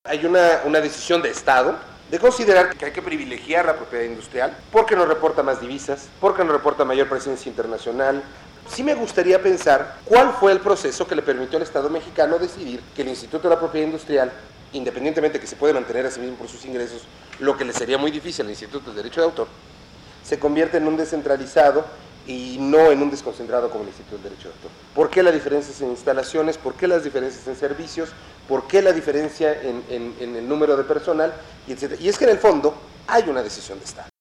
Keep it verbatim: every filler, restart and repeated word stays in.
Hay una, una decisión de Estado de considerar que hay que privilegiar la propiedad industrial porque nos reporta más divisas, porque nos reporta mayor presencia internacional. Sí me gustaría pensar cuál fue el proceso que le permitió al Estado mexicano decidir que el Instituto de la Propiedad Industrial, independientemente de que se puede mantener a sí mismo por sus ingresos, lo que le sería muy difícil al Instituto de Derecho de Autor, se convierte en un descentralizado y no en un desconcentrado como el Instituto del Derecho de Autor. ¿Por qué las diferencias en instalaciones? ¿Por qué las diferencias en servicios? ¿Por qué la diferencia en, en, en el número de personal? Y, etcétera. Y es que en el fondo hay una decisión de Estado.